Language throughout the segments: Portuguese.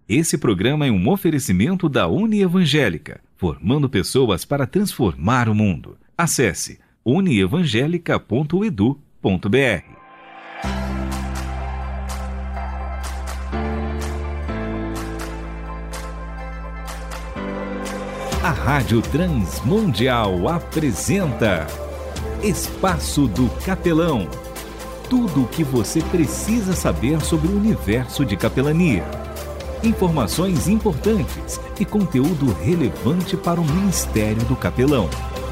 Esse programa é um oferecimento da Unievangélica, formando pessoas para transformar o mundo. Acesse unievangelica.edu.br. A Rádio Transmundial apresenta Espaço do Capelão. Tudo o que você precisa saber sobre o universo de capelania. Informações importantes e conteúdo relevante para o Ministério do Capelão.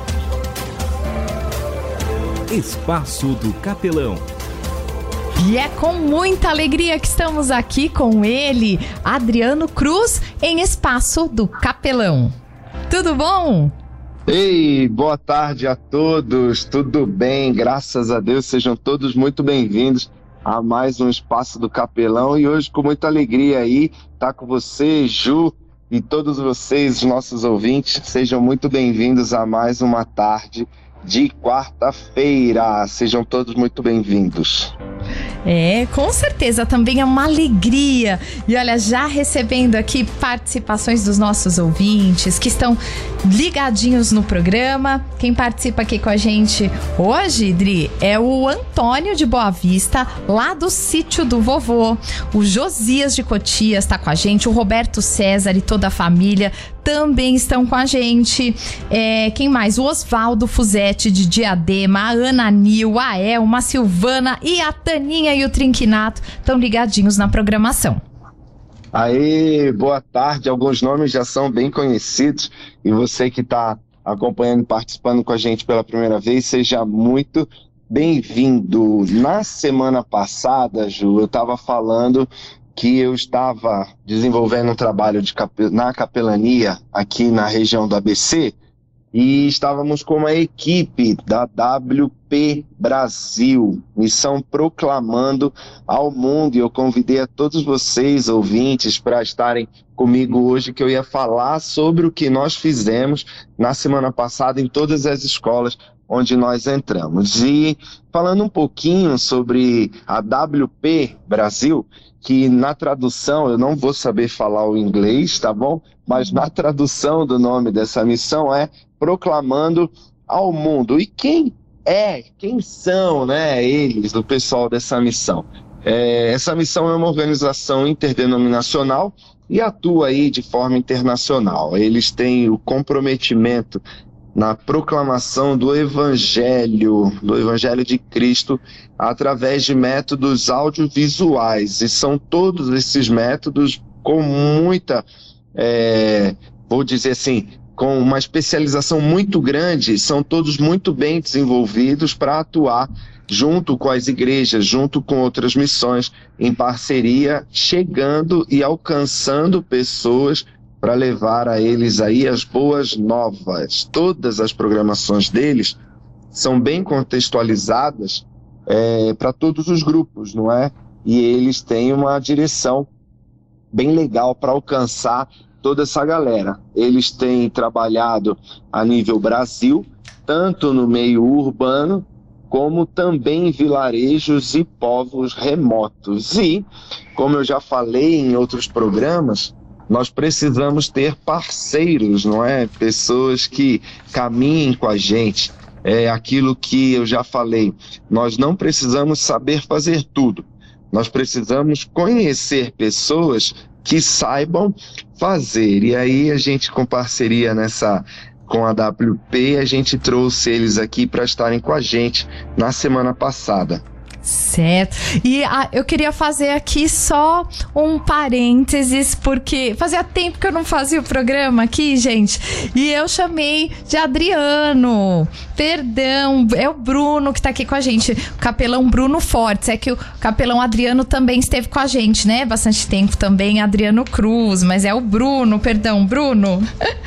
Espaço do Capelão. E é com muita alegria que estamos aqui com ele, Adriano Cruz, em Espaço do Capelão. Tudo bom? Ei, boa tarde a todos, tudo bem? Graças a Deus, sejam todos muito bem-vindos a mais um Espaço do Capelão. E hoje, com muita alegria aí, tá com você, Ju, e todos vocês, os nossos ouvintes, sejam muito bem-vindos a mais uma tarde de quarta-feira. Sejam todos muito bem-vindos. Com certeza, também é uma alegria. E olha, já recebendo aqui participações dos nossos ouvintes que estão ligadinhos no programa. Quem participa aqui com a gente hoje, Dri, é o Antônio de Boa Vista, lá do Sítio do Vovô. O Josias de Cotias está com a gente, o Roberto César e toda a família também estão com a gente. Quem mais? O Osvaldo Fuzetti de Diadema, a Ana Nil, a Elma, a Silvana e a Taninha e o Trinquinato estão ligadinhos na programação. Aê, boa tarde. Alguns nomes já são bem conhecidos e você que está acompanhando e participando com a gente pela primeira vez, seja muito bem-vindo. Na semana passada, Ju, eu estava falando que eu estava desenvolvendo um trabalho na capelania aqui na região do ABC e estávamos com uma equipe da WP Brasil, Missão Proclamando ao Mundo, e eu convidei a todos vocês, ouvintes, para estarem comigo hoje, que eu ia falar sobre o que nós fizemos na semana passada em todas as escolas onde nós entramos. E falando um pouquinho sobre a WP Brasil, que na tradução, eu não vou saber falar o inglês, tá bom? Mas na tradução do nome dessa missão é Proclamando ao Mundo. E quem são, né, eles, do pessoal dessa missão? Essa missão é uma organização interdenominacional e atua aí de forma internacional. Eles têm o comprometimento na proclamação do Evangelho de Cristo através de métodos audiovisuais, e são todos esses métodos com muita, vou dizer assim, com uma especialização muito grande, são todos muito bem desenvolvidos para atuar junto com as igrejas, junto com outras missões, em parceria, chegando e alcançando pessoas para levar a eles aí as boas novas. Todas as programações deles são bem contextualizadas para todos os grupos, não é? E eles têm uma direção bem legal para alcançar toda essa galera. Eles têm trabalhado a nível Brasil, tanto no meio urbano, como também em vilarejos e povos remotos. E, como eu já falei em outros programas, nós precisamos ter parceiros, não é? Pessoas que caminhem com a gente. É aquilo que eu já falei. Nós não precisamos saber fazer tudo. Nós precisamos conhecer pessoas que saibam fazer. E aí a gente, com parceria com a WP, a gente trouxe eles aqui para estarem com a gente na semana passada. Certo. E eu queria fazer aqui só um parênteses, porque fazia tempo que eu não fazia o programa aqui, gente. E eu chamei de Adriano. Perdão, é o Bruno que tá aqui com a gente. O capelão Bruno Fortes. É que o capelão Adriano também esteve com a gente, né? Bastante tempo também, Adriano Cruz. Mas é o Bruno, perdão, Bruno.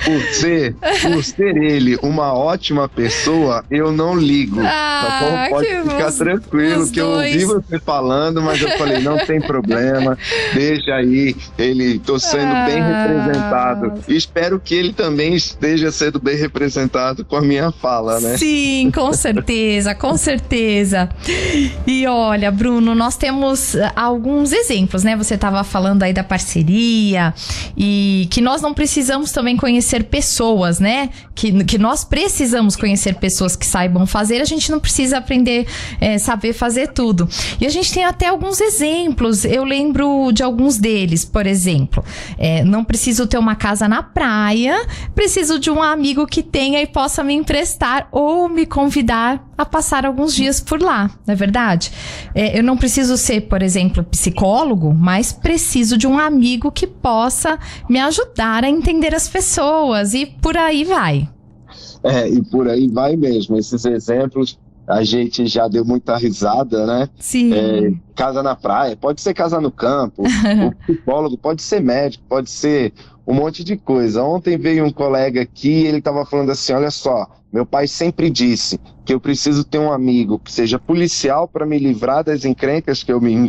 Por ser ele uma ótima pessoa, eu não ligo. Tá bom? Pode ficar tranquilo que Eu ouvi você falando, mas eu falei, não tem problema, deixa aí, tô sendo bem representado. E espero que ele também esteja sendo bem representado com a minha fala, né? Sim, com certeza, com certeza. E olha, Bruno, nós temos alguns exemplos, né? Você estava falando aí da parceria e que nós não precisamos também conhecer pessoas, né? Que nós precisamos conhecer pessoas que saibam fazer, a gente não precisa aprender, saber fazer tudo. E a gente tem até alguns exemplos, eu lembro de alguns deles, por exemplo, não preciso ter uma casa na praia, preciso de um amigo que tenha e possa me emprestar ou me convidar a passar alguns dias por lá, não é verdade? Eu não preciso ser, por exemplo, psicólogo, mas preciso de um amigo que possa me ajudar a entender as pessoas e por aí vai. E por aí vai mesmo. Esses exemplos a gente já deu muita risada, né? Sim. Casa na praia, pode ser casa no campo, o psicólogo pode ser médico, pode ser um monte de coisa. Ontem veio um colega aqui e ele estava falando assim, olha só, meu pai sempre disse que eu preciso ter um amigo que seja policial para me livrar das encrencas que eu me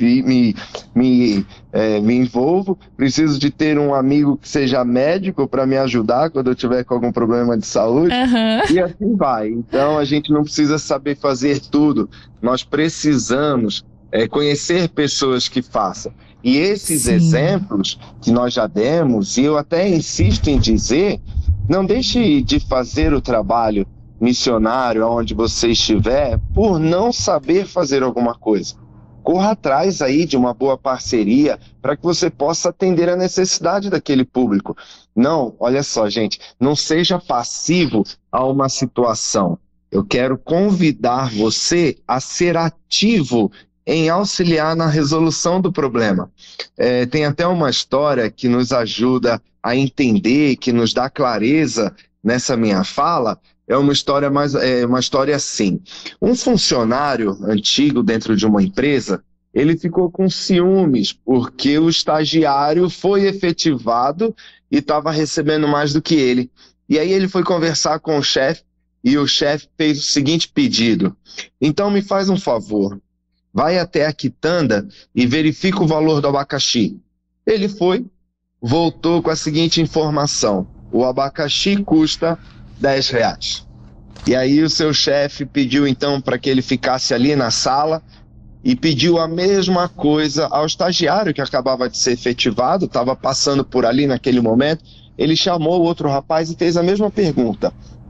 envolvo, preciso de ter um amigo que seja médico para me ajudar quando eu tiver com algum problema de saúde, e assim vai. Então a gente não precisa saber fazer tudo, nós precisamos conhecer pessoas que façam. E esses exemplos que nós já demos, e eu até insisto em dizer, não deixe de fazer o trabalho missionário onde você estiver por não saber fazer alguma coisa. Corra atrás aí de uma boa parceria para que você possa atender a necessidade daquele público. Não, olha só, gente, não seja passivo a uma situação. Eu quero convidar você a ser ativo em auxiliar na resolução do problema. Tem até uma história que nos ajuda a entender, que nos dá clareza nessa minha fala. É uma história assim. Um funcionário antigo dentro de uma empresa, ele ficou com ciúmes porque o estagiário foi efetivado e estava recebendo mais do que ele. E aí ele foi conversar com o chefe e o chefe fez o seguinte pedido: então me faz um favor, vai até a quitanda e verifica o valor do abacaxi. Ele foi, voltou com a seguinte informação: o abacaxi custa R$10. E aí o seu chefe pediu então para que ele ficasse ali na sala e pediu a mesma coisa ao estagiário que acabava de ser efetivado, estava passando por ali naquele momento. Ele chamou o outro rapaz e fez a mesma pergunta,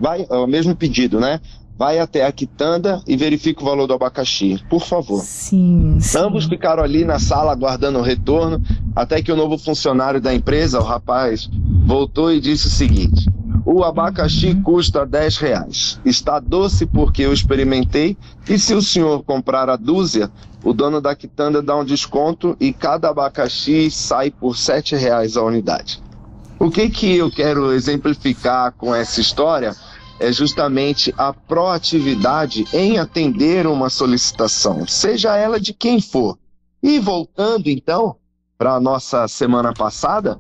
o mesmo pedido, né? Vai até a quitanda e verifica o valor do abacaxi, por favor. Sim. Ambos ficaram ali na sala aguardando o retorno, até que o novo funcionário da empresa, o rapaz, voltou e disse o seguinte: o abacaxi custa R$10. Está doce porque eu experimentei, e se o senhor comprar a dúzia, o dono da quitanda dá um desconto e cada abacaxi sai por R$7 a unidade. O que eu quero exemplificar com essa história é justamente a proatividade em atender uma solicitação, seja ela de quem for. E voltando então para a nossa semana passada,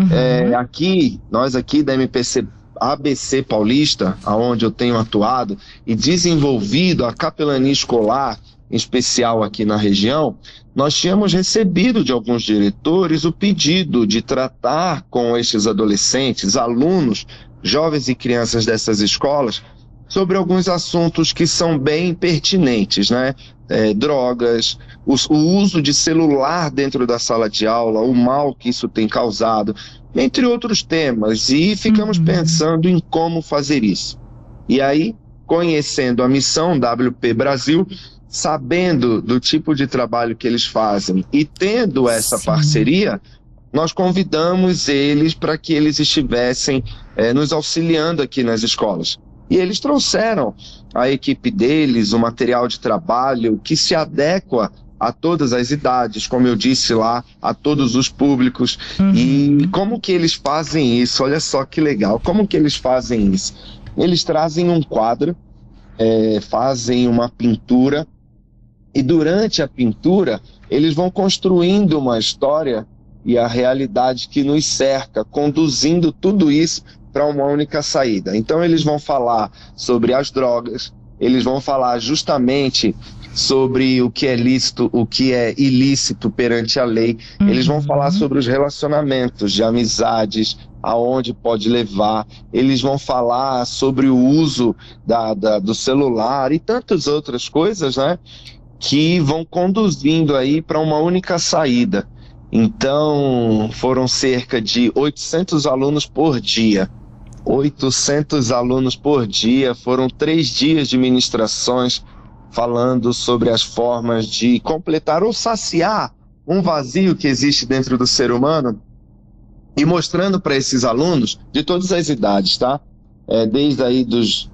nós aqui da MPC ABC Paulista, onde eu tenho atuado e desenvolvido a capelania escolar, em especial aqui na região, nós tínhamos recebido de alguns diretores o pedido de tratar com estes adolescentes, alunos, jovens e crianças dessas escolas, sobre alguns assuntos que são bem pertinentes, né? Drogas, o uso de celular dentro da sala de aula, o mal que isso tem causado, entre outros temas, e ficamos pensando em como fazer isso. E aí, conhecendo a missão WP Brasil, sabendo do tipo de trabalho que eles fazem e tendo essa parceria, nós convidamos eles para que eles estivessem nos auxiliando aqui nas escolas. E eles trouxeram a equipe deles, o material de trabalho que se adequa a todas as idades, como eu disse lá, a todos os públicos. E como que eles fazem isso? Olha só que legal, como que eles fazem isso? Eles trazem um quadro, fazem uma pintura, e durante a pintura eles vão construindo uma história e a realidade que nos cerca, conduzindo tudo isso para uma única saída. Então eles vão falar sobre as drogas, eles vão falar justamente sobre o que é lícito, o que é ilícito perante a lei. Eles vão falar sobre os relacionamentos de amizades, aonde pode levar. Eles vão falar sobre o uso do celular e tantas outras coisas, né, que vão conduzindo aí para uma única saída. Então, foram cerca de 800 alunos por dia. 800 alunos por dia, foram 3 dias de ministrações, falando sobre as formas de completar ou saciar um vazio que existe dentro do ser humano e mostrando para esses alunos de todas as idades, tá? Desde aí dos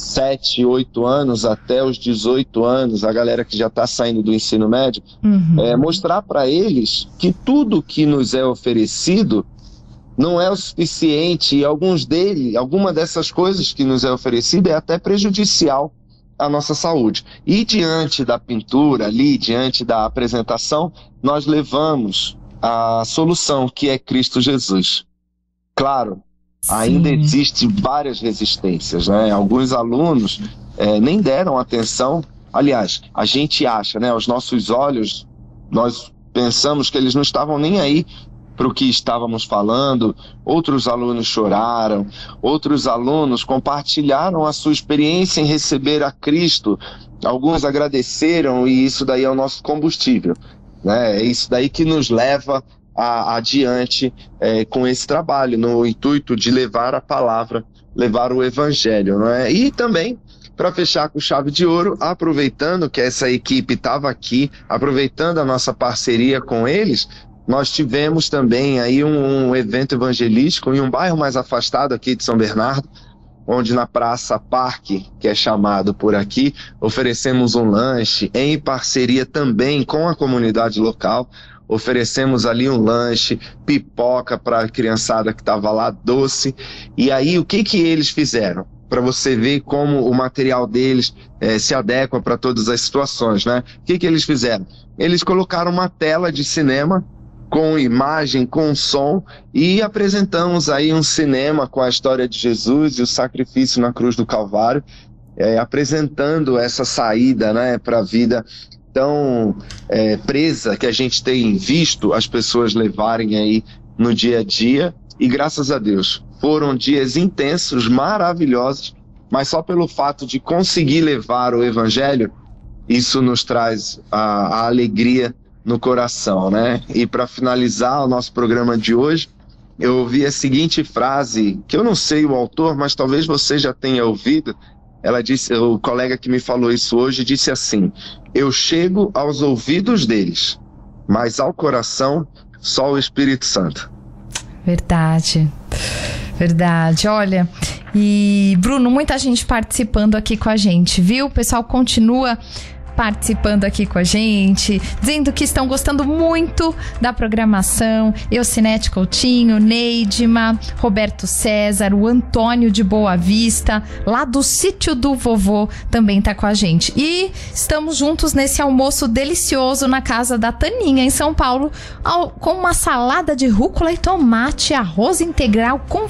7, 8 anos até os 18 anos, a galera que já está saindo do ensino médio, mostrar para eles que tudo que nos é oferecido não é o suficiente e alguma dessas coisas que nos é oferecido é até prejudicial a nossa saúde. E diante da pintura ali, diante da apresentação, nós levamos a solução, que é Cristo Jesus. Claro, ainda existem várias resistências, né? Alguns alunos nem deram atenção. Aliás, a gente acha, né? Aos nossos olhos, nós pensamos que eles não estavam nem aí para o que estávamos falando. Outros alunos choraram, outros alunos compartilharam a sua experiência em receber a Cristo, alguns agradeceram, e isso daí é o nosso combustível, né? É isso daí que nos leva adiante com esse trabalho, no intuito de levar a palavra, levar o evangelho, não é? E também, para fechar com chave de ouro, aproveitando que essa equipe estava aqui, aproveitando a nossa parceria com eles, nós tivemos também aí um evento evangelístico em um bairro mais afastado aqui de São Bernardo, onde na Praça Parque, que é chamado por aqui, oferecemos um lanche em parceria também com a comunidade local. Oferecemos ali um lanche, pipoca para a criançada que estava lá, doce. E aí o que eles fizeram? Para você ver como o material deles se adequa para todas as situações, né? O que eles fizeram? Eles colocaram uma tela de cinema com imagem, com som, e apresentamos aí um cinema com a história de Jesus e o sacrifício na cruz do Calvário, apresentando essa saída, né, para a vida tão presa que a gente tem visto as pessoas levarem aí no dia a dia. E graças a Deus, foram dias intensos, maravilhosos, mas só pelo fato de conseguir levar o evangelho, isso nos traz a alegria no coração, né? E para finalizar o nosso programa de hoje, eu ouvi a seguinte frase, que eu não sei o autor, mas talvez você já tenha ouvido. Ela disse, o colega que me falou isso hoje disse assim: eu chego aos ouvidos deles, mas ao coração só o Espírito Santo. Verdade, verdade. Olha, e Bruno, muita gente participando aqui com a gente, viu? O pessoal continua participando aqui com a gente, dizendo que estão gostando muito da programação. Eucinete Coutinho, Neidima, Roberto César, o Antônio de Boa Vista, lá do Sítio do Vovô, também tá com a gente. E estamos juntos nesse almoço delicioso na casa da Taninha, em São Paulo, com uma salada de rúcula e tomate, arroz integral com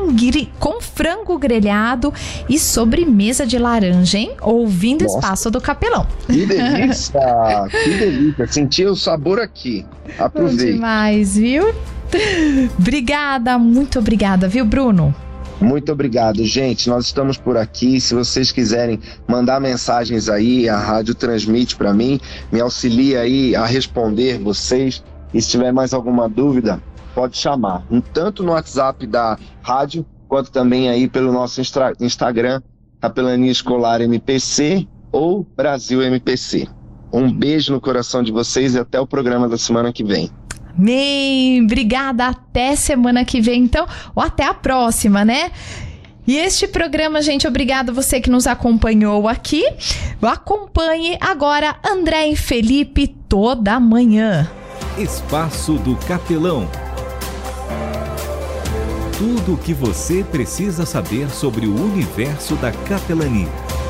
frango grelhado e sobremesa de laranja, hein? Ouvindo o Espaço do Capelão. Que delícia, que delícia. Senti o sabor aqui. Aproveite. Demais, viu? Obrigada, muito obrigada, viu, Bruno? Muito obrigado, gente. Nós estamos por aqui. Se vocês quiserem mandar mensagens aí, a rádio transmite para mim, me auxilia aí a responder vocês. E se tiver mais alguma dúvida, pode chamar. Tanto no WhatsApp da rádio, quanto também aí pelo nosso Instagram, Capelania Escolar MPC ou Brasil MPC. Um beijo no coração de vocês e até o programa da semana que vem. Amém! Obrigada, até semana que vem, então, ou até a próxima, né? E este programa, gente, obrigado você que nos acompanhou aqui. Acompanhe agora André e Felipe toda manhã. Espaço do Capelão. Tudo o que você precisa saber sobre o universo da capelania.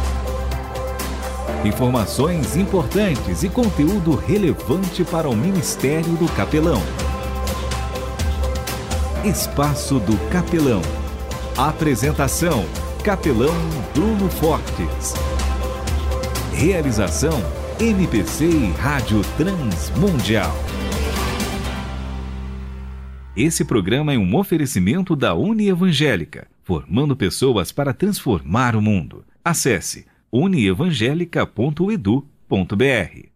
Informações importantes e conteúdo relevante para o Ministério do Capelão. Espaço do Capelão. Apresentação: Capelão Bruno Fortes. Realização: MPC e Rádio Transmundial. Esse programa é um oferecimento da Unievangélica, formando pessoas para transformar o mundo. Acesse unievangelica.edu.br.